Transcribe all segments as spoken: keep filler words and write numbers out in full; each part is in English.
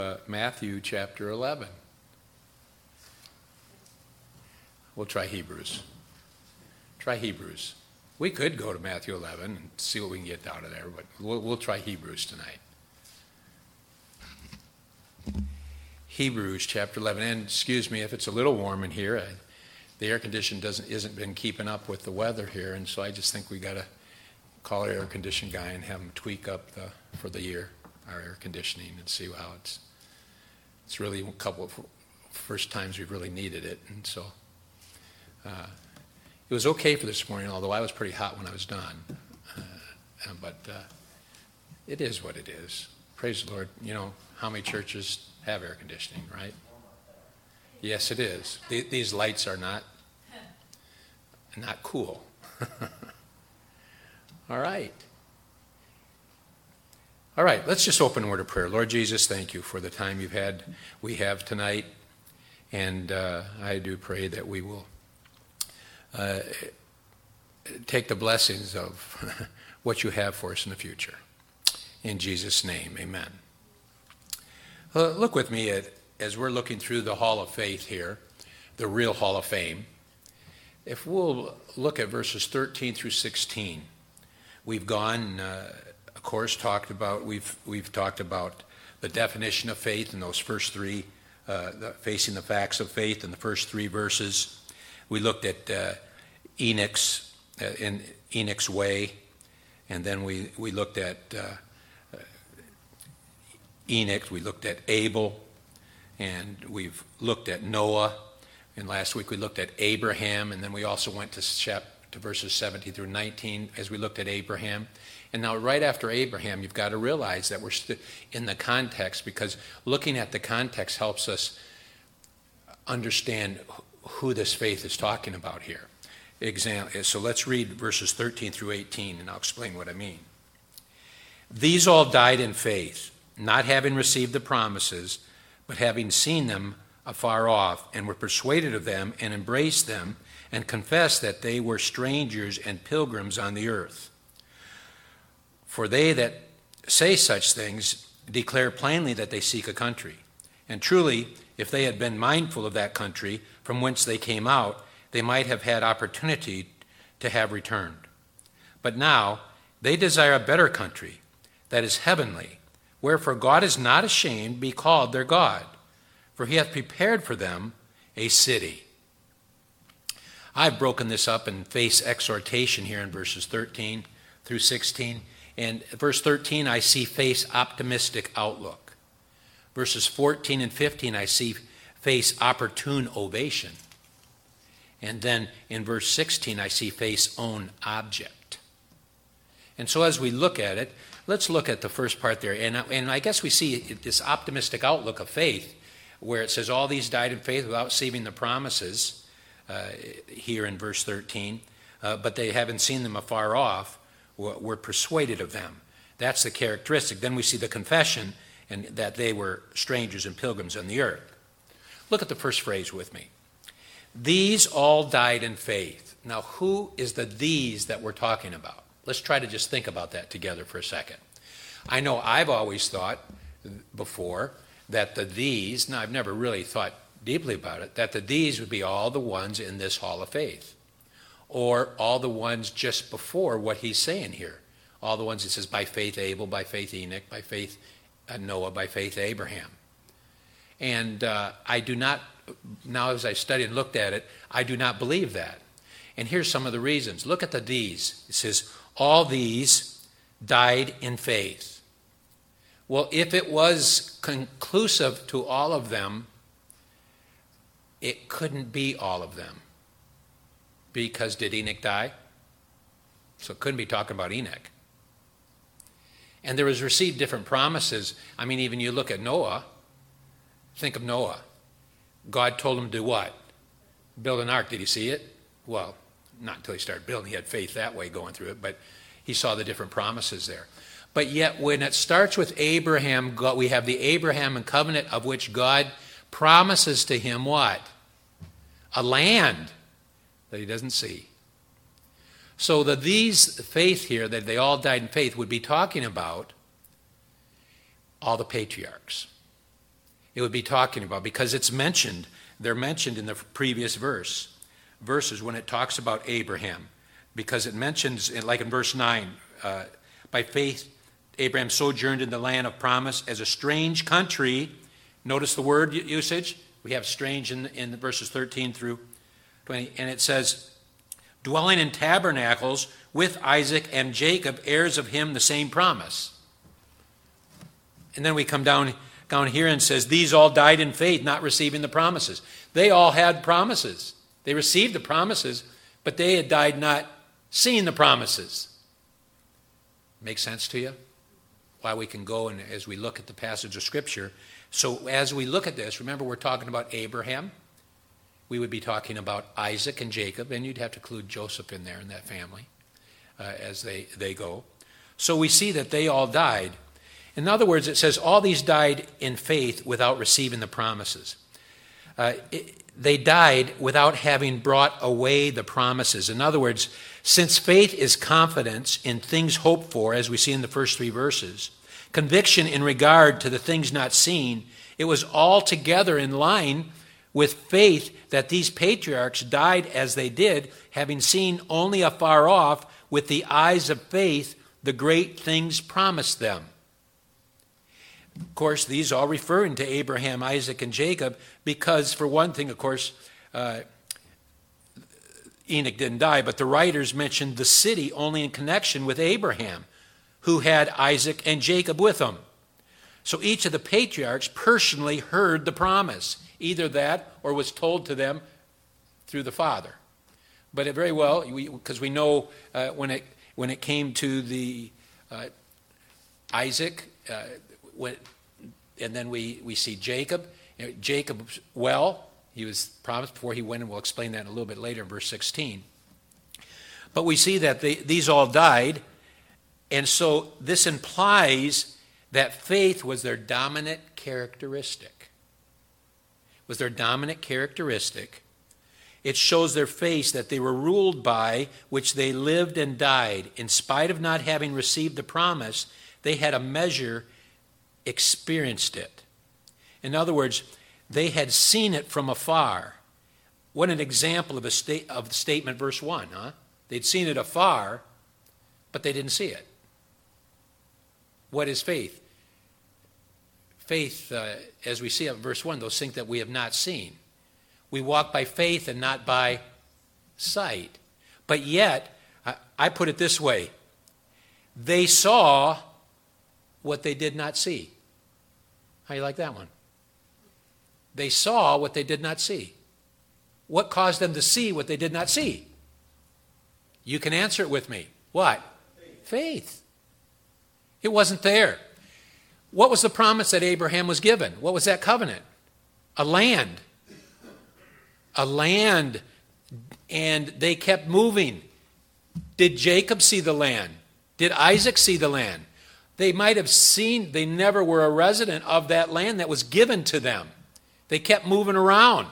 Uh, Matthew chapter eleven. We'll try Hebrews. Try Hebrews. We could go to Matthew eleven and see what we can get out of there, but we'll, we'll try Hebrews tonight. Hebrews chapter eleven. And excuse me if it's a little warm in here. I, the air condition doesn't isn't been keeping up with the weather here, and so I just think we got to call our air conditioning guy and have him tweak up the, for the year our air conditioning and see how it's. It's really a couple of first times we've really needed it, and so uh, it was okay for this morning, although I was pretty hot when I was done. Uh, but uh, it is what it is. Praise the Lord. You know, how many churches have air conditioning, right? Yes, it is. Th- these lights are not not cool. All right. All right, let's just open a word of prayer. Lord Jesus, thank you for the time you've had, we have tonight. And uh, I do pray that we will uh, take the blessings of what you have for us in the future. In Jesus' name, amen. Uh, look with me at, as we're looking through the Hall of Faith here, the real Hall of Fame. If we'll look at verses thirteen through sixteen, we've gone... Uh, Of course, talked about we've we've talked about the definition of faith in those first three, uh, the, facing the facts of faith in the first three verses. We looked at uh, Enoch's uh, in Enoch's way, and then we we looked at uh, Enoch. We looked at Abel, and we've looked at Noah. And last week we looked at Abraham, and then we also went to chapter to verses seventeen through nineteen as we looked at Abraham. And now right after Abraham, you've got to realize that we're st- in the context, because looking at the context helps us understand who this faith is talking about here. Exam- so let's read verses thirteen through eighteen, and I'll explain what I mean. These all died in faith, not having received the promises, but having seen them afar off, and were persuaded of them, and embraced them, and confessed that they were strangers and pilgrims on the earth. For they that say such things declare plainly that they seek a country. And truly, if they had been mindful of that country from whence they came out, they might have had opportunity to have returned. But now they desire a better country, that is heavenly, wherefore God is not ashamed to be called their God, for he hath prepared for them a city. I've broken this up in face exhortation here in verses thirteen through sixteen. And verse thirteen, I see face optimistic outlook. Verses fourteen and fifteen, I see face opportune ovation. And then in verse sixteen, I see face own object. And so as we look at it, let's look at the first part there. And, and I guess we see this optimistic outlook of faith, where it says all these died in faith without receiving the promises, uh, here in verse thirteen, uh, but they haven't seen them afar off. Were persuaded of them. That's the characteristic. Then we see the confession, and that they were strangers and pilgrims on the earth. Look at the first phrase with me. These all died in faith. Now, who is the these that we're talking about? Let's try to just think about that together for a second. I know I've always thought before that the these, now I've never really thought deeply about it, that the these would be all the ones in this hall of faith. Or all the ones just before what he's saying here. All the ones it says by faith Abel, by faith Enoch, by faith Noah, by faith Abraham. And uh, I do not, now as I studied and looked at it, I do not believe that. And here's some of the reasons. Look at the these. It says, all these died in faith. Well, if it was conclusive to all of them, it couldn't be all of them. Because did Enoch die? So it couldn't be talking about Enoch. And there was received different promises. I mean, even you look at Noah. Think of Noah. God told him to do what? Build an ark. Did he see it? Well, not until he started building. He had faith that way going through it, but he saw the different promises there. But yet when it starts with Abraham, God, we have the Abraham and covenant of which God promises to him what? A land that he doesn't see. So the these faith here, that they all died in faith, would be talking about all the patriarchs. it would be talking about, because it's mentioned, they're mentioned in the previous verse, verses when it talks about Abraham, because it mentions, like in verse nine, uh, by faith Abraham sojourned in the land of promise as a strange country. Notice the word usage. We have strange in, in verses thirteen through twenty, and it says, dwelling in tabernacles with Isaac and Jacob, heirs of him the same promise. And then we come down, down here and says, these all died in faith, not receiving the promises. They all had promises. They received the promises, but they had died not seeing the promises. Make sense to you? Why we can go and as we look at the passage of Scripture. So as we look at this, remember we're talking about Abraham. We would be talking about Isaac and Jacob, and you'd have to include Joseph in there in that family uh, as they, they go. So we see that they all died. In other words, it says all these died in faith without receiving the promises. Uh, it, they died without having brought away the promises. In other words, since faith is confidence in things hoped for, as we see in the first three verses, conviction in regard to the things not seen, it was altogether in line with faith that these patriarchs died as they did, having seen only afar off with the eyes of faith the great things promised them. Of course, these all referring to Abraham, Isaac, and Jacob, because for one thing, of course, uh, Enoch didn't die, but the writers mentioned the city only in connection with Abraham, who had Isaac and Jacob with him. So each of the patriarchs personally heard the promise, either that or was told to them through the father. But it very well, because we, we know uh, when it when it came to the uh, Isaac, uh, when, and then we, we see Jacob. You know, Jacob, well, he was promised before he went, and we'll explain that a little bit later in verse sixteen. But we see that they, these all died, and so this implies that faith was their dominant characteristic. Was their dominant characteristic. It shows their face that they were ruled by which they lived and died. In spite of not having received the promise, they had a measure experienced it. In other words, they had seen it from afar. What an example of a state of the statement, verse one, huh? They'd seen it afar, but they didn't see it. What is faith? Faith, uh, as we see at verse one, those things that we have not seen. We walk by faith and not by sight. But yet, I, I put it this way, they saw what they did not see. How do you like that one? They saw what they did not see. What caused them to see what they did not see? You can answer it with me. What? Faith. Faith. It wasn't there. What was the promise that Abraham was given? What was that covenant? A land. A land. And they kept moving. Did Jacob see the land? Did Isaac see the land? They might have seen, they never were a resident of that land that was given to them. They kept moving around.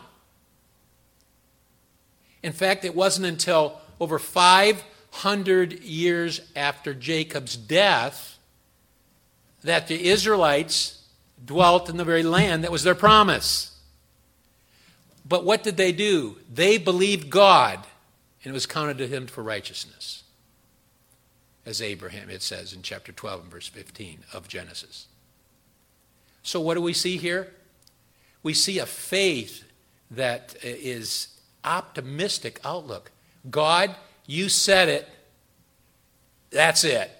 In fact, it wasn't until over five hundred years after Jacob's death that the Israelites dwelt in the very land that was their promise. But what did they do? They believed God, and it was counted to him for righteousness. As Abraham, it says in chapter twelve and verse fifteen of Genesis. So what do we see here? We see a faith that is optimistic outlook. God, you said it. That's it.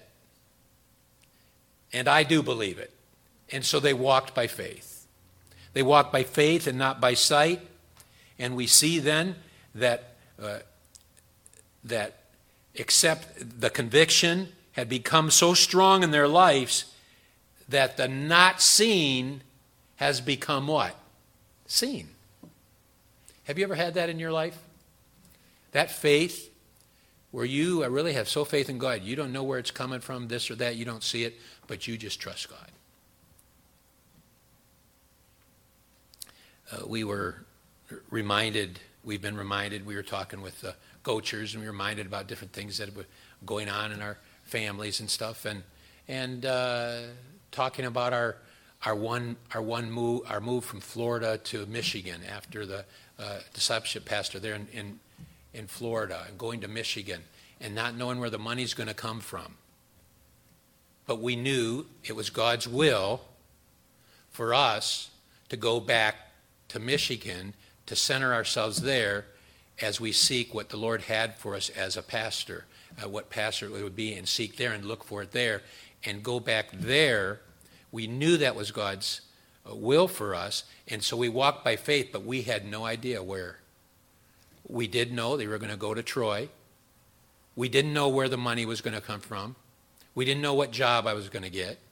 And I do believe it. And so they walked by faith. They walked by faith and not by sight. And we see then that uh, that except the conviction had become so strong in their lives that the not seen has become what? Seen. Have you ever had that in your life? That faith where you really have so faith in God, you don't know where it's coming from, this or that, you don't see it, but you just trust God. Uh, we were reminded, we've been reminded, we were talking with the Gochers, and we were reminded about different things that were going on in our families and stuff, and and uh, talking about our our one our one move our move from Florida to Michigan after the uh, discipleship pastor there in, in in Florida and going to Michigan and not knowing where the money's going to come from. But we knew it was God's will for us to go back to Michigan to center ourselves there as we seek what the Lord had for us as a pastor, uh, what pastor it would be, and seek there and look for it there and go back there. We knew that was God's uh, will for us, and so we walked by faith, but we had no idea where. We did know they were going to go to Troy. We didn't know where the money was going to come from. We didn't know what job I was going to get.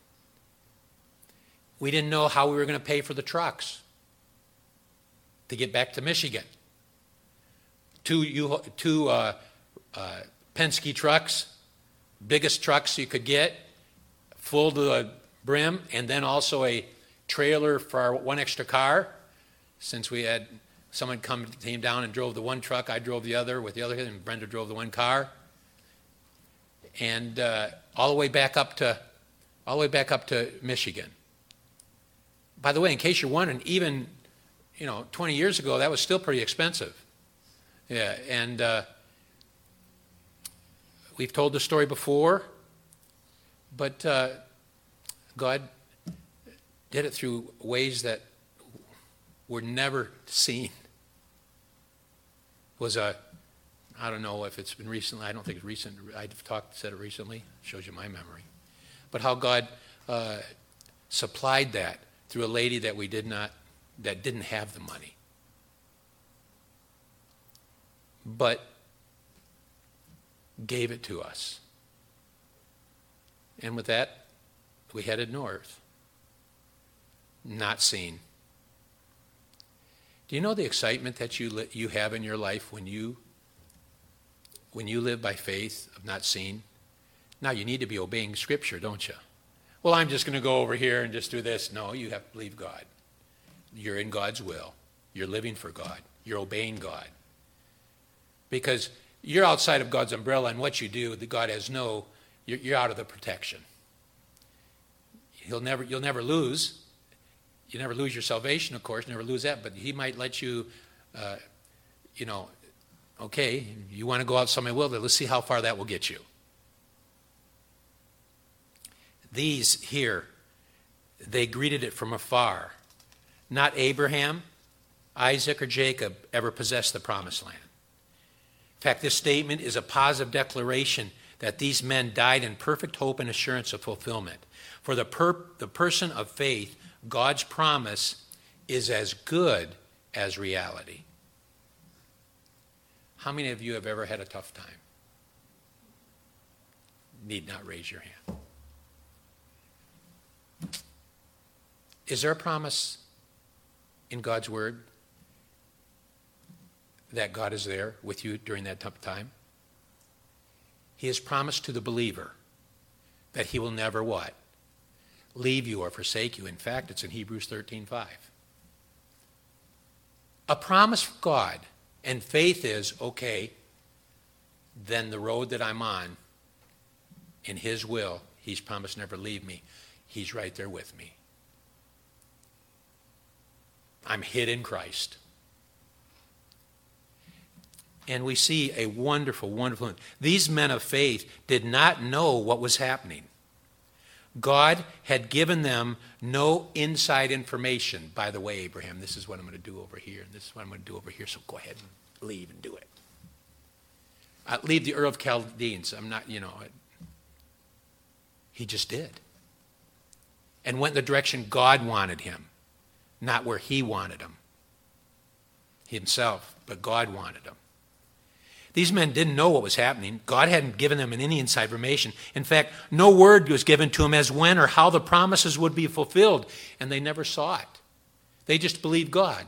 We didn't know how we were going to pay for the trucks to get back to Michigan. Two, U, two uh, uh, Penske trucks, biggest trucks you could get, full to the brim, and then also a trailer for our one extra car. Since we had someone come came down and drove the one truck, I drove the other with the other, and Brenda drove the one car. And uh, all the way back up to, all the way back up to Michigan. By the way, in case you're wondering, even you know, twenty years ago, that was still pretty expensive. Yeah, and uh, we've told the story before, but uh, God did it through ways that were never seen. It was a, I don't know if it's been recently, I don't think it's recent, I've talked, said it recently, shows you my memory. But how God uh, supplied that through a lady that we did not, that didn't have the money. But gave it to us. And with that, we headed north. Not seen. Do you know the excitement that you li- you have in your life when you when you live by faith of not seen? Now you need to be obeying Scripture, don't you? Well, I'm just going to go over here and just do this. No, you have to believe God. You're in God's will. You're living for God. You're obeying God. Because you're outside of God's umbrella, and what you do, that God has no, you're, you're out of the protection. He'll never, you'll never lose. You never lose your salvation, of course, never lose that, but he might let you, uh, you know, okay, you want to go out somewhere, well, let's see how far that will get you. These here, they greeted it from afar. Not Abraham, Isaac, or Jacob ever possessed the promised land. In fact, this statement is a positive declaration that these men died in perfect hope and assurance of fulfillment. For the, per- the person of faith, God's promise is as good as reality. How many of you have ever had a tough time? Need not raise your hand. Is there a promise in God's word that God is there with you during that tough time? He has promised to the believer that he will never what? Leave you or forsake you. In fact, it's in Hebrews thirteen five. A promise from God, and faith is, okay, then the road that I'm on, in his will, he's promised never leave me. He's right there with me. I'm hid in Christ. And we see a wonderful, wonderful... These men of faith did not know what was happening. God had given them no inside information. By the way, Abraham, this is what I'm going to do over here, and this is what I'm going to do over here, so go ahead and leave and do it. Uh, leave the Ur of Chaldeans. I'm not, you know... It, he just did. And went in the direction God wanted him, not where he wanted him himself, but God wanted him. These men didn't know what was happening. God hadn't given them any inside information. In fact, no word was given to them as when or how the promises would be fulfilled, and they never saw it. They just believed God.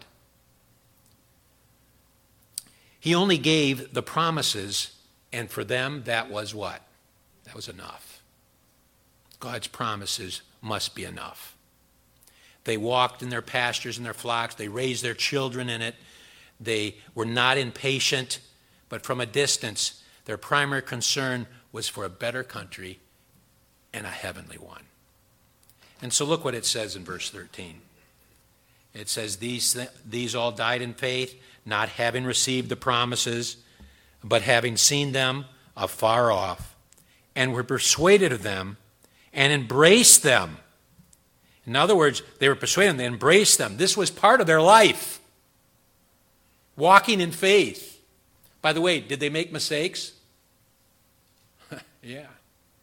He only gave the promises, and for them, that was what? That was enough. God's promises must be enough. They walked in their pastures and their flocks. They raised their children in it. They were not impatient, but from a distance, their primary concern was for a better country and a heavenly one. And so look what it says in verse thirteen. It says, these, these all died in faith, not having received the promises, but having seen them afar off, and were persuaded of them, and embraced them. In other words, they were persuaded, they embraced them. This was part of their life. Walking in faith. By the way, did they make mistakes? Yeah.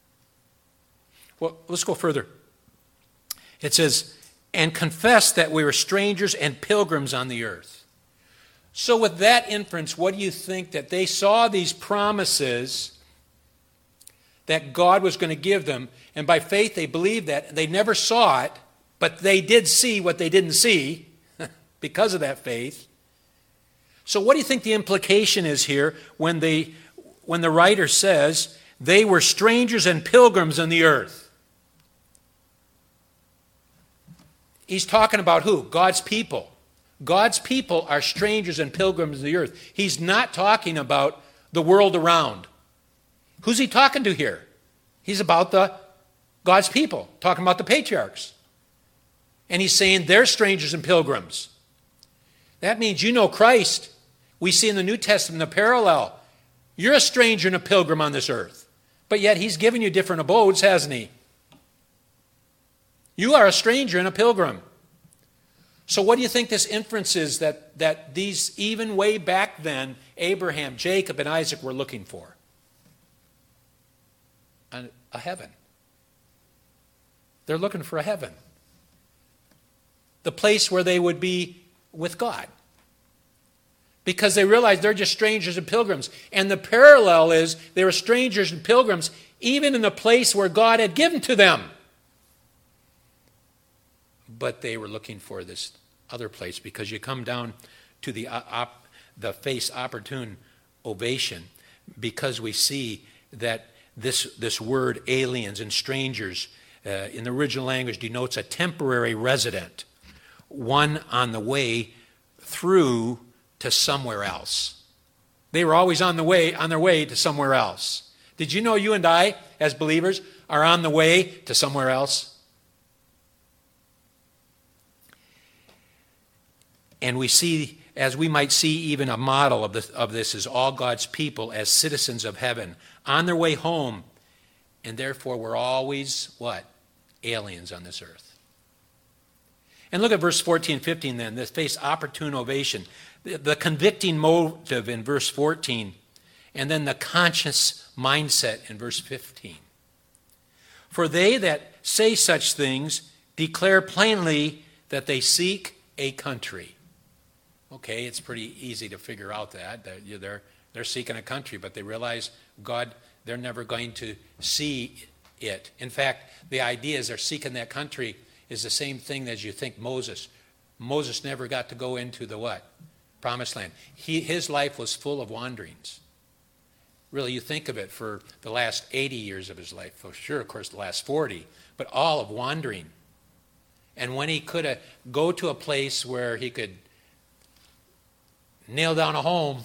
Well, let's go further. It says, and confess that we were strangers and pilgrims on the earth. So with that inference, what do you think? That they saw these promises that God was going to give them, and by faith they believed that. They never saw it, but they did see what they didn't see because of that faith. So what do you think the implication is here when they, when the writer says they were strangers and pilgrims on the earth? He's talking about who? God's people. God's people are strangers and pilgrims of the earth. He's not talking about the world around. Who's he talking to here? He's about the God's people, talking about the patriarchs. And he's saying they're strangers and pilgrims. That means you know Christ. We see in the New Testament the parallel. You're a stranger and a pilgrim on this earth. But yet he's given you different abodes, hasn't he? You are a stranger and a pilgrim. So what do you think this inference is that, that these, even way back then, Abraham, Jacob, and Isaac were looking for? A, a heaven. They're looking for a heaven. The place where they would be with God. Because they realized they're just strangers and pilgrims. And the parallel is they were strangers and pilgrims even in the place where God had given to them. But they were looking for this other place, because you come down to the op, the face opportune ovation, because we see that this, this word aliens and strangers uh, in the original language denotes a temporary resident, one on the way through to somewhere else. They were always on the way, on their way to somewhere else. Did you know you and I, as believers, are on the way to somewhere else? And we see, as we might see even a model of this, of this is all God's people as citizens of heaven, on their way home, and therefore we're always, what? Aliens on this earth. And look at verse fourteen, fifteen then, this face opportune ovation. The, the convicting motive in verse fourteen, and then the conscious mindset in verse fifteen. For they that say such things declare plainly that they seek a country. Okay, it's pretty easy to figure out that. They're, they're seeking a country, but they realize God, they're never going to see it. In fact, the idea is they're seeking that country is the same thing as you think Moses. Moses never got to go into the what? Promised land. He, his life was full of wanderings. Really, you think of it, for the last eighty years of his life, for sure, of course, the last forty, but all of wandering. And when he could have go to a place where he could nail down a home,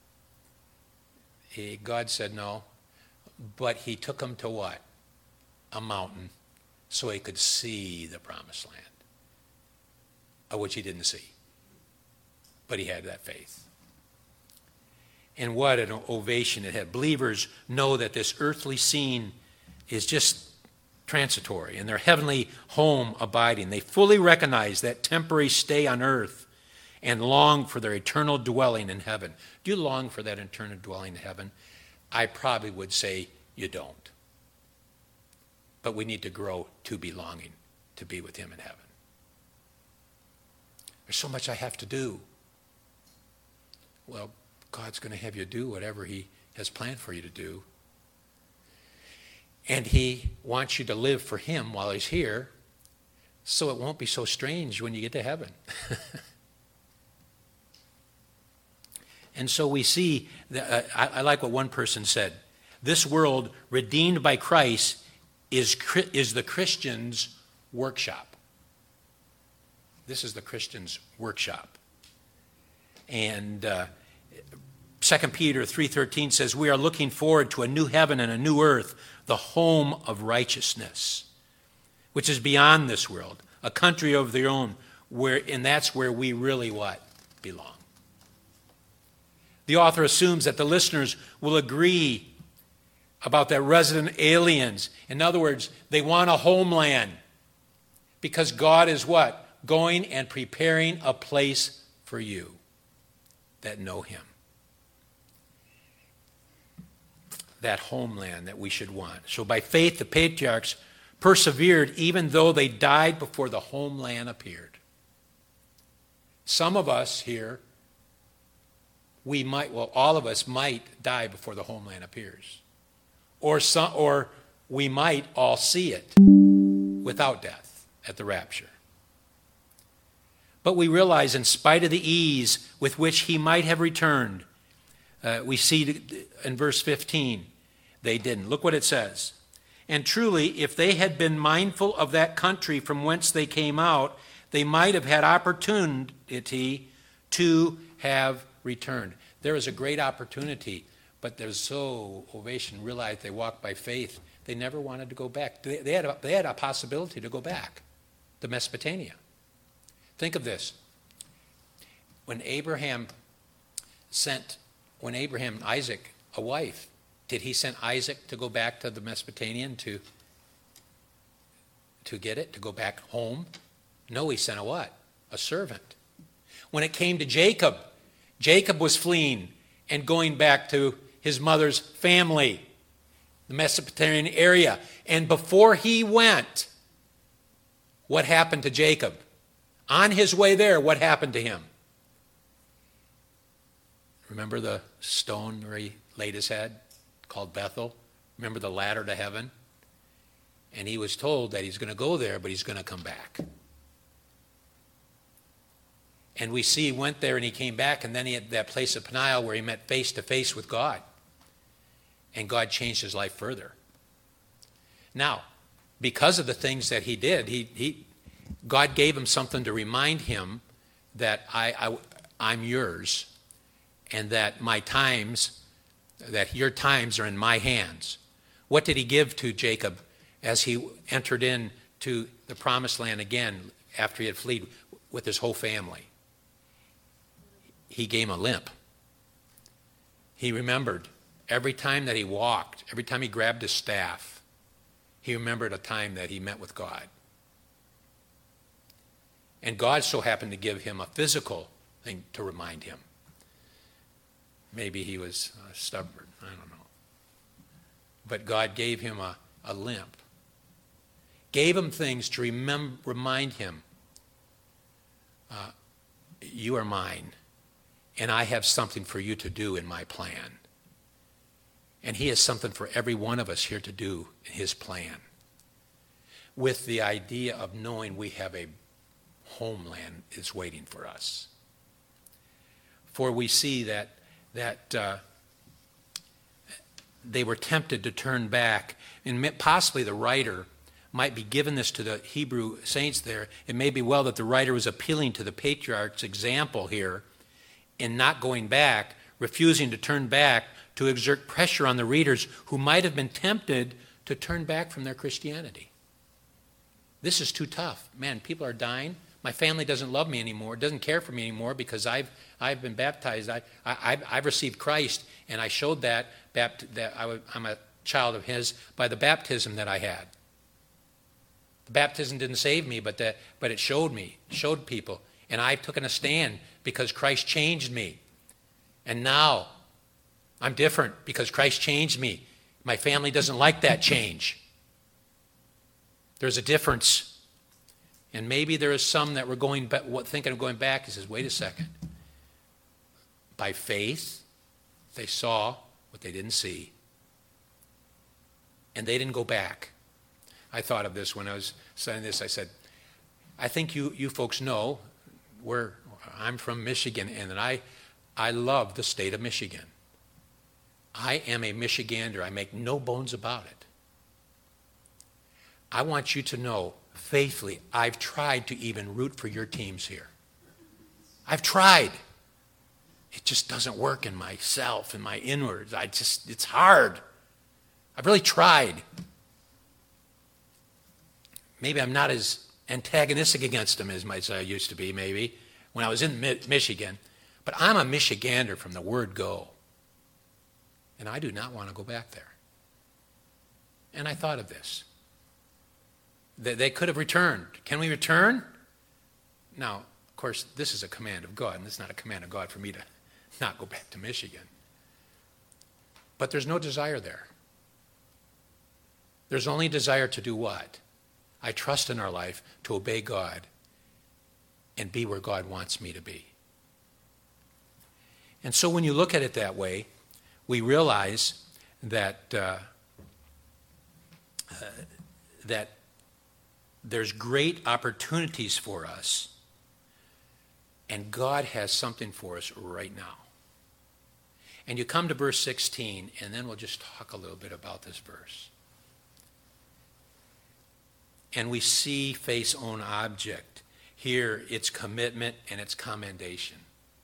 he, God said no. But he took him to what? A mountain, so he could see the promised land, of which he didn't see. But he had that faith. And what an ovation it had. Believers know that this earthly scene is just transitory, and their heavenly home abiding. They fully recognize that temporary stay on earth and long for their eternal dwelling in heaven. Do you long for that eternal dwelling in heaven? I probably would say you don't. But we need to grow to be longing to be with him in heaven. There's so much I have to do. Well, God's going to have you do whatever he has planned for you to do. And he wants you to live for him while he's here, so it won't be so strange when you get to heaven. And so we see, that, uh, I, I like what one person said. This world, redeemed by Christ, is, is the Christian's workshop. This is the Christian's workshop. And uh, Second Peter three thirteen says, we are looking forward to a new heaven and a new earth, the home of righteousness. which is beyond this world, a country of their own, where, and that's where we really what? Belong. The author assumes that the listeners will agree about their resident aliens. In other words, they want a homeland because God is what? Going and preparing a place for you that know him. That homeland that we should want. So by faith, the patriarchs persevered even though they died before the homeland appeared. Some of us here, we might, well, all of us might die before the homeland appears. Or some, or we might all see it without death at the rapture. But we realize in spite of the ease with which he might have returned, uh, we see in verse fifteen, they didn't. Look what it says. And truly, if they had been mindful of that country from whence they came out, they might have had opportunity to have returned. There is a great opportunity, but they're so ovation, realized they walked by faith, they never wanted to go back. They, they, had a, they had a possibility to go back to Mesopotamia. Think of this. When Abraham sent, when Abraham, Isaac, a wife, did he send Isaac to go back to the Mesopotamian to, to get it, to go back home? No, he sent a what? A servant. When it came to Jacob, Jacob was fleeing and going back to his mother's family, the Mesopotamian area. And before he went, what happened to Jacob? On his way there, what happened to him? Remember the stone where he laid his head, called Bethel? Remember the ladder to heaven? And he was told that he's going to go there, but he's going to come back. And we see he went there and he came back, and then he had that place of Peniel where he met face to face with God. And God changed his life further. Now, because of the things that he did, he, he God gave him something to remind him that I, I, I'm yours, and that my times, that your times are in my hands. What did he give to Jacob as he entered into the promised land again after he had fled with his whole family? He gave him a limp. He remembered every time that he walked, every time he grabbed his staff, he remembered a time that he met with God. And God so happened to give him a physical thing to remind him. Maybe he was uh, stubborn, I don't know. But God gave him a, a limp. Gave him things to remember, remind him, uh, you are mine, and I have something for you to do in my plan. And he has something for every one of us here to do in his plan, with the idea of knowing we have a homeland is waiting for us. For we see that that uh, they were tempted to turn back, and possibly the writer might be giving this to the Hebrew saints there. It may be well that the writer was appealing to the patriarch's example here in not going back, refusing to turn back, to exert pressure on the readers who might have been tempted to turn back from their Christianity. This is too tough. Man, people are dying. My family doesn't love me anymore, doesn't care for me anymore because I've I've been baptized. I, I, I've received Christ, and I showed that, bapt- that I, I'm a child of his by the baptism that I had. The baptism didn't save me, but, the, but it showed me, showed people. And I've taken a stand because Christ changed me. And now I'm different because Christ changed me. My family doesn't like that change. There's a difference. And maybe there is some that were going back, thinking of going back. He says, wait a second. By faith, they saw what they didn't see. And they didn't go back. I thought of this when I was studying this. I said, I think you, you folks know where I'm from Michigan, and that I, I love the state of Michigan. I am a Michigander. I make no bones about it. I want you to know, faithfully, I've tried to even root for your teams here. I've tried. It just doesn't work in myself, in my inwards. I just, it's hard. I've really tried. maybe I'm not as antagonistic against them as I used to be, maybe, when I was in Michigan. But I'm a Michigander from the word go. And I do not want to go back there. And I thought of this. They, they could have returned. Can we return? Now, of course, this is a command of God, and it's not a command of God for me to not go back to Michigan. But there's no desire there. There's only desire to do what? I trust in our life to obey God and be where God wants me to be. And so when you look at it that way, we realize that uh, uh, that there's great opportunities for us, and God has something for us right now. And you come to verse sixteen, and then we'll just talk a little bit about this verse. And we see face own object. Here, it's commitment and it's commendation.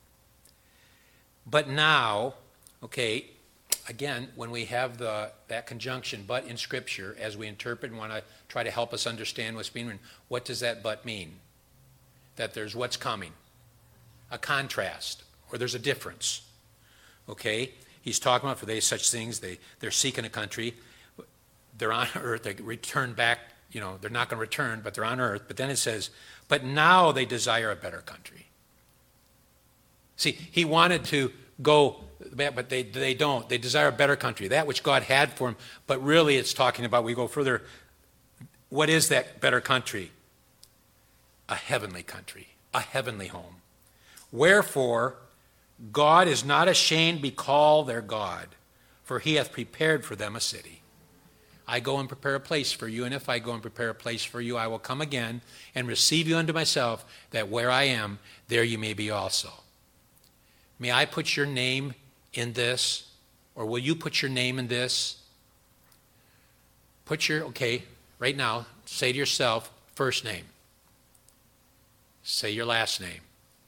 But now, okay, again, when we have the that conjunction, but in Scripture, as we interpret and want to try to help us understand what's being written, what does that but mean? That there's what's coming, a contrast, or there's a difference. Okay? He's talking about for they such things, they, they're seeking a country, they're on earth, they return back, you know, they're not going to return, but they're on earth. But then it says, but now they desire a better country. See, he wanted to go, but they, they don't. They desire a better country, that which God had for them. But really it's talking about, we go further, what is that better country? A heavenly country, a heavenly home. Wherefore, God is not ashamed to be called their God, for he hath prepared for them a city. I go and prepare a place for you, and if I go and prepare a place for you, I will come again and receive you unto myself, that where I am, there you may be also. May I put your name in this, or will you put your name in this? Put your, okay, right now, say to yourself, first name. Say your last name.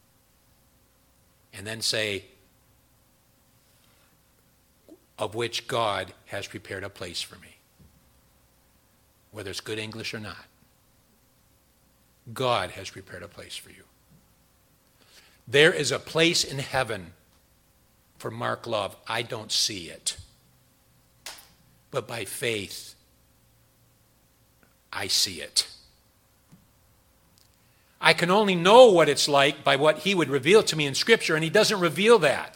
And then say, of which God has prepared a place for me. Whether it's good English or not. God has prepared a place for you. There is a place in heaven for Mark Love. I don't see it. But by faith, I see it. I can only know what it's like by what he would reveal to me in Scripture, and he doesn't reveal that.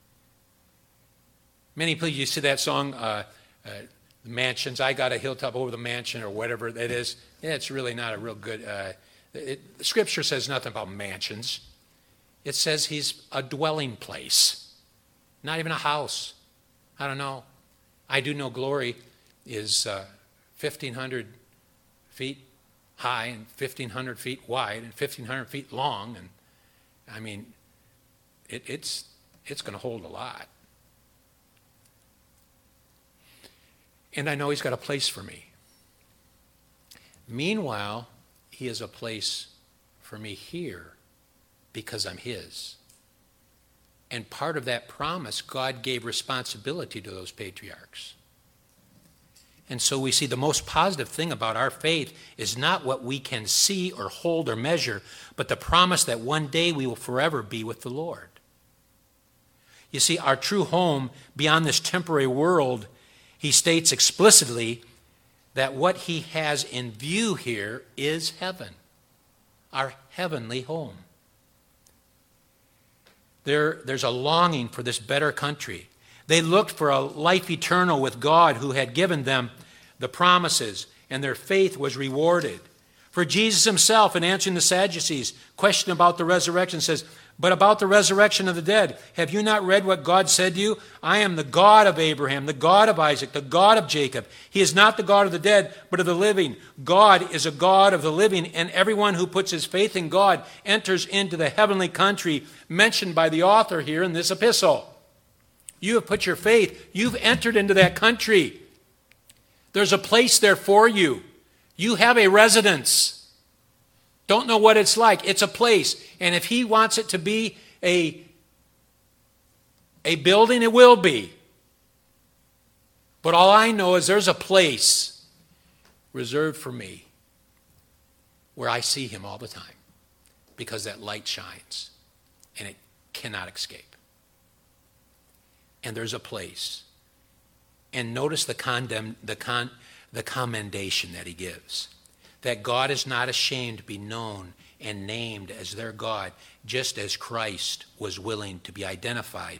Many people, you see that song, uh, uh, Mansions, I got a hilltop over the mansion, or whatever it is. Yeah, it's really not a real good, uh, it, Scripture says nothing about mansions. It says he's a dwelling place, not even a house. I don't know. I do know glory is uh, fifteen hundred feet high and fifteen hundred feet wide and fifteen hundred feet long. And I mean, it, it's, it's going to hold a lot. And I know he's got a place for me. Meanwhile, he has a place for me here because I'm his. And part of that promise, God gave responsibility to those patriarchs. And so we see the most positive thing about our faith is not what we can see or hold or measure, but the promise that one day we will forever be with the Lord. You see, our true home beyond this temporary world, he states explicitly that what he has in view here is heaven, our heavenly home. There, there's a longing for this better country. They looked for a life eternal with God who had given them the promises, and their faith was rewarded. For Jesus himself, in answering the Sadducees' question about the resurrection, says, but about the resurrection of the dead, have you not read what God said to you? I am the God of Abraham, the God of Isaac, the God of Jacob. He is not the God of the dead, but of the living. God is a God of the living, and everyone who puts his faith in God enters into the heavenly country mentioned by the author here in this epistle. You have put your faith, you've entered into that country. There's a place there for you. You have a residence. Don't know what it's like. It's a place. And if he wants it to be a, a building, it will be. But all I know is there's a place reserved for me. where I see him all the time because that light shines and it cannot escape. And there's a place. And notice the condemn, the con, the commendation that he gives. That God is not ashamed to be known and named as their God, just as Christ was willing to be identified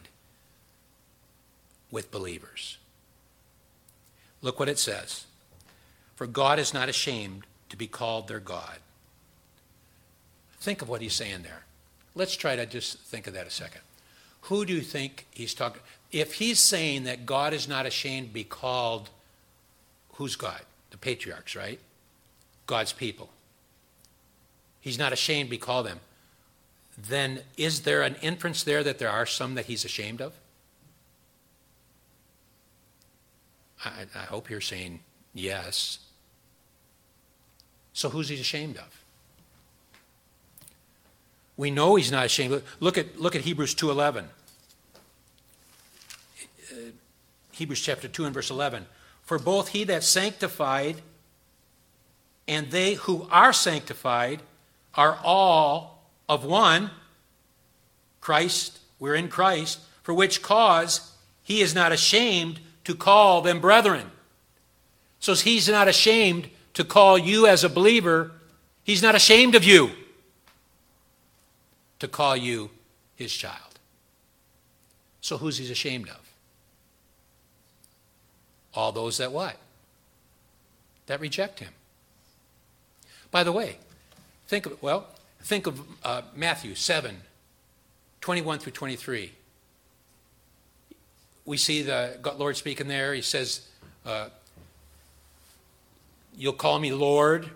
with believers. Look what it says. For God is not ashamed to be called their God. Think of what he's saying there. Let's try to just think of that a second. Who do you think he's talking? If he's saying that God is not ashamed to be called, who's God? The patriarchs, right? God's people. He's not ashamed to be called them. Then is there an inference there that there are some that he's ashamed of? I, I hope you're saying yes. So who's he ashamed of? We know he's not ashamed. Look at, look at Hebrews two eleven. Uh, Hebrews chapter two and verse eleven. For both he that sanctified and they who are sanctified are all of one, Christ, we're in Christ, for which cause he is not ashamed to call them brethren. So he's not ashamed to call you as a believer. He's not ashamed of you to call you his child. So who's he ashamed of? All those that what? That reject him. By the way, think of, well, think of uh, Matthew seven, twenty-one through twenty-three. We see the Lord speaking there. He says, uh, you'll call me Lord.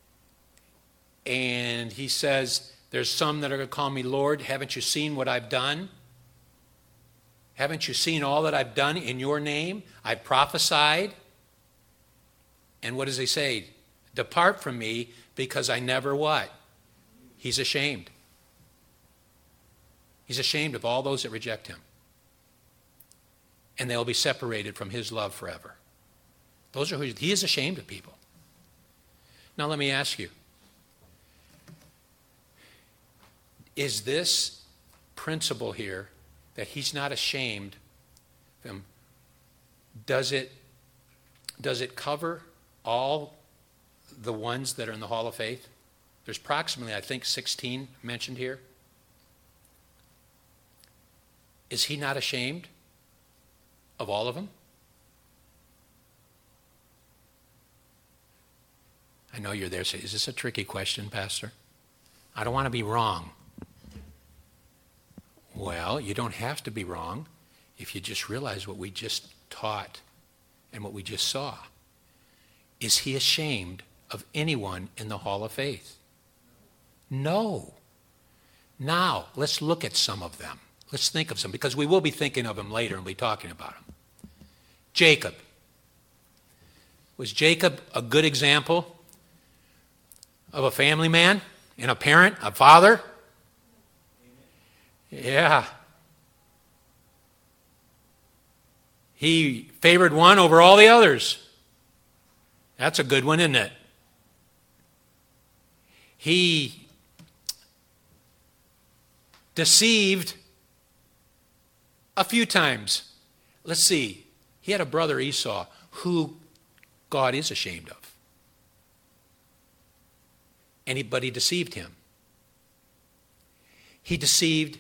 And he says, there's some that are going to call me Lord. Haven't you seen what I've done? Haven't you seen all that I've done in your name? I've prophesied. And what does he say? Depart from me, because I never what? He's ashamed. He's ashamed of all those that reject him. And they'll be separated from his love forever. Those are who he is ashamed of people. Now let me ask you, is this principle here that he's not ashamed of them, does it, does it cover all the ones that are in the Hall of Faith? There's approximately, I think, sixteen mentioned here. Is he not ashamed of all of them? I know you're there saying, is this a tricky question, Pastor? I don't want to be wrong. Well, you don't have to be wrong if you just realize what we just taught and what we just saw. Is he ashamed of anyone in the Hall of Faith? No. Now, let's look at some of them. Let's think of some, because we will be thinking of them later and we'll be talking about them. Jacob. Was Jacob a good example of a family man and a parent, a father? Yeah. He favored one over all the others. That's a good one, isn't it? He deceived a few times. Let's see. He had a brother, Esau, who God is ashamed of. And he, but he deceived him. He deceived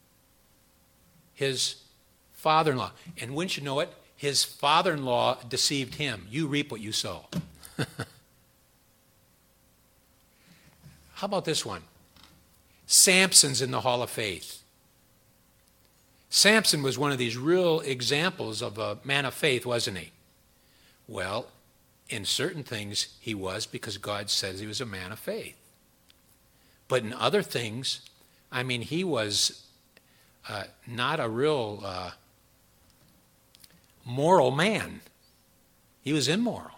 his father-in-law. And wouldn't you know it, his father-in-law deceived him. You reap what you sow. How about this one? Samson's in the Hall of Faith. Samson was one of these real examples of a man of faith, wasn't he? Well, in certain things he was, because God says he was a man of faith. But in other things, I mean, he was uh, not a real uh, moral man. He was immoral.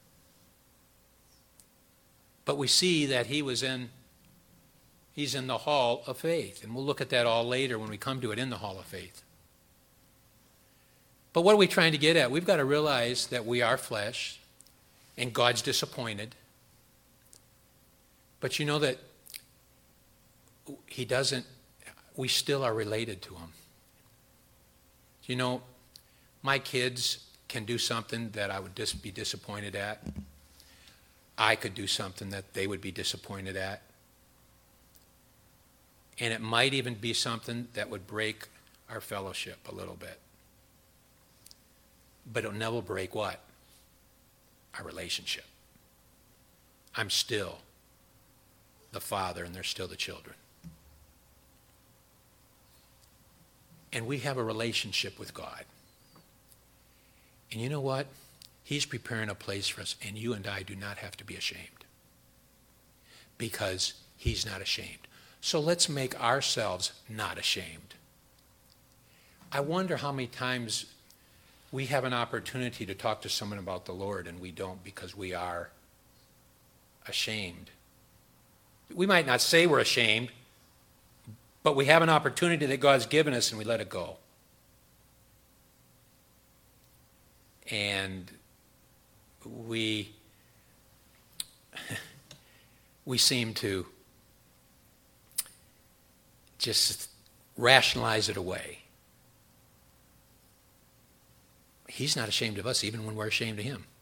But we see that he was in, he's in the Hall of Faith. And we'll look at that all later when we come to it in the Hall of Faith. But what are we trying to get at? We've got to realize that we are flesh and God's disappointed. But you know that he doesn't, we still are related to him. You know, my kids can do something that I would just be disappointed at. I could do something that they would be disappointed at. And it might even be something that would break our fellowship a little bit. But it'll never break what? Our relationship. I'm still the father and they're still the children. And we have a relationship with God. And you know what? He's preparing a place for us, and you and I do not have to be ashamed. Because he's not ashamed. So let's make ourselves not ashamed. I wonder how many times we have an opportunity to talk to someone about the Lord and we don't because we are ashamed. We might not say we're ashamed, but we have an opportunity that God's given us and we let it go. And we we seem to just rationalize it away. He's not ashamed of us even when we're ashamed of him.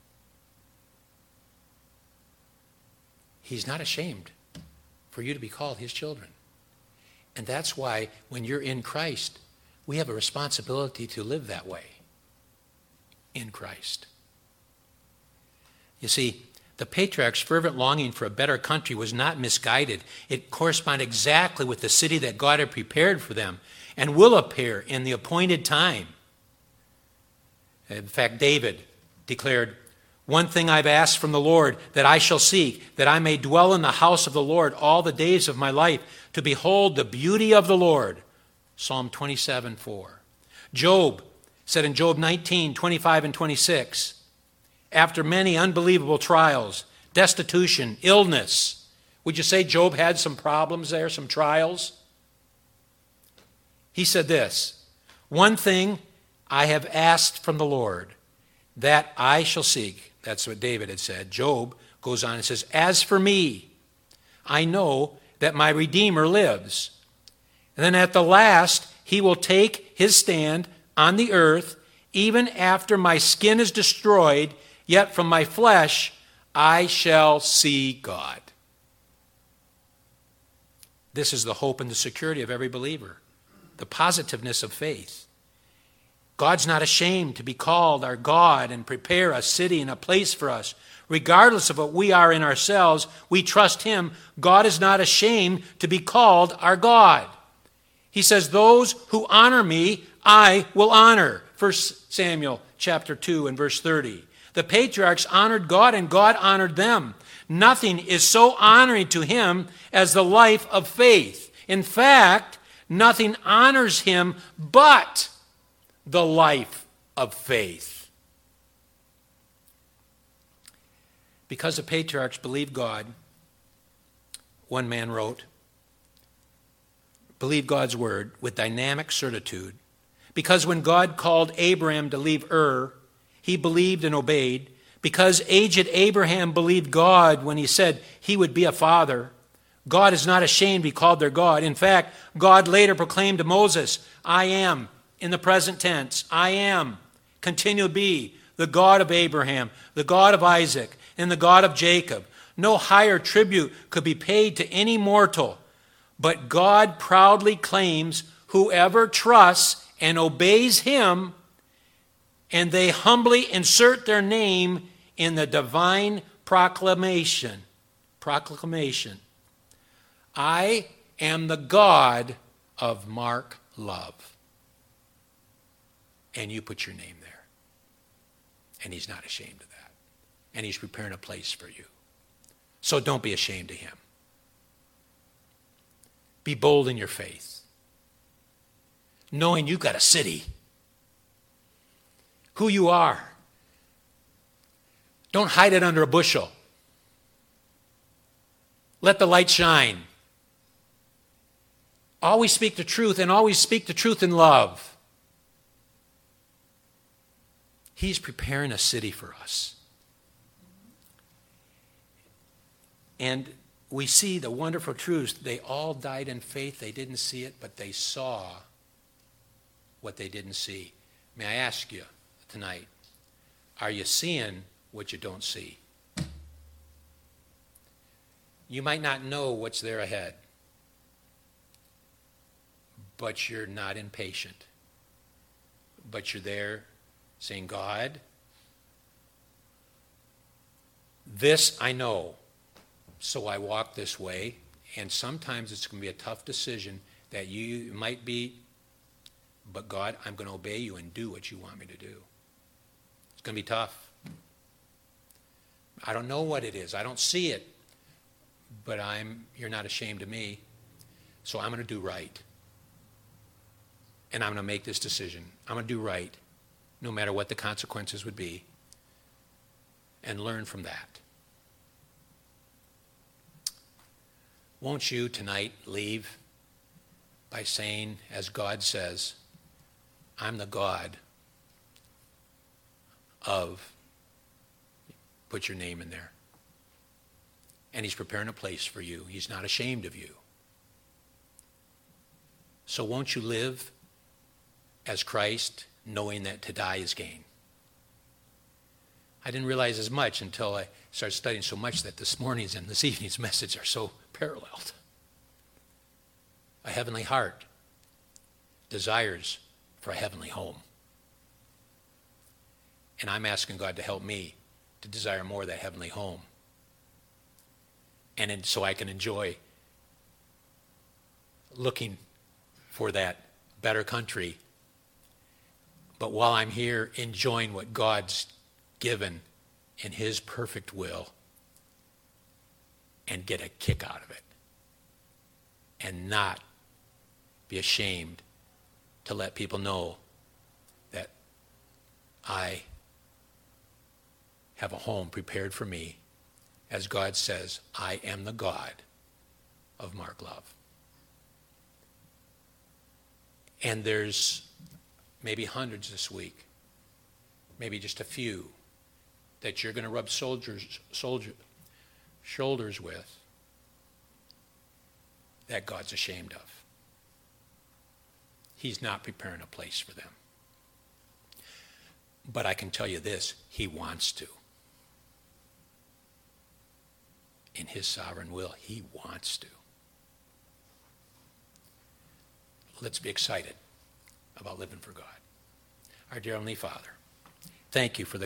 He's not ashamed for you to be called his children. And that's why when you're in Christ, we have a responsibility to live that way. In Christ. You see, the patriarch's fervent longing for a better country was not misguided. It corresponded exactly with the city that God had prepared for them and will appear in the appointed time. In fact, David declared, "One thing I've asked from the Lord that I shall seek, that I may dwell in the house of the Lord all the days of my life, to behold the beauty of the Lord." Psalm twenty-seven four. Job said in Job nineteen twenty-five and twenty-six, after many unbelievable trials, destitution, illness, would you say Job had some problems there, some trials? He said this, "One thing I have asked from the Lord, that I shall seek." That's what David had said. Job goes on and says, "As for me, I know that my Redeemer lives. And then at the last, he will take his stand on the earth, even after my skin is destroyed, yet from my flesh I shall see God." This is the hope and the security of every believer, the positiveness of faith. God's not ashamed to be called our God and prepare a city and a place for us. Regardless of what we are in ourselves, we trust him. God is not ashamed to be called our God. He says, "Those who honor me, I will honor." First Samuel chapter two and verse thirty. The patriarchs honored God and God honored them. Nothing is so honoring to him as the life of faith. In fact, nothing honors him but the life of faith. Because the patriarchs believed God, one man wrote, believe God's word with dynamic certitude. Because when God called Abraham to leave Ur, he believed and obeyed. Because aged Abraham believed God when he said he would be a father, God is not ashamed to be called their God. In fact, God later proclaimed to Moses, "I am," in the present tense, "I am, continue to be the God of Abraham, the God of Isaac, and the God of Jacob." No higher tribute could be paid to any mortal. But God proudly claims whoever trusts and obeys him, and they humbly insert their name in the divine proclamation. Proclamation. "I am the God of Mark Love." And you put your name there. And he's not ashamed of that. And he's preparing a place for you. So don't be ashamed of him. Be bold in your faith. Knowing you've got a city. Who you are. Don't hide it under a bushel. Let the light shine. Always speak the truth, and always speak the truth in love. He's preparing a city for us. And we see the wonderful truths. They all died in faith. They didn't see it, but they saw what they didn't see. May I ask you tonight, are you seeing what you don't see? You might not know what's there ahead, but you're not impatient. But you're there saying, God, this I know, so I walk this way. And sometimes it's going to be a tough decision that you might be, but God, I'm going to obey you and do what you want me to do. It's going to be tough. I don't know what it is. I don't see it, but I'm, you're not ashamed of me, so I'm going to do right. And I'm going to make this decision. I'm going to do right, no matter what the consequences would be, and learn from that. Won't you tonight leave by saying, as God says, I'm the God of, put your name in there. And he's preparing a place for you. He's not ashamed of you. So won't you live as Christ, knowing that to die is gain? I didn't realize as much until I started studying so much that this morning's and this evening's message are so paralleled. A heavenly heart desires for a heavenly home. And I'm asking God to help me to desire more of that heavenly home. And so I can enjoy looking for that better country. But while I'm here enjoying what God's given in his perfect will, and get a kick out of it. And not be ashamed to let people know that I have a home prepared for me. As God says, I am the God of Mark Love. And there's maybe hundreds this week, maybe just a few, that you're going to rub soldiers, soldier, shoulders with, that God's ashamed of. He's not preparing a place for them. But I can tell you this, he wants to. In his sovereign will, he wants to. Let's be excited about living for God. Our dear Heavenly Father, thank you for the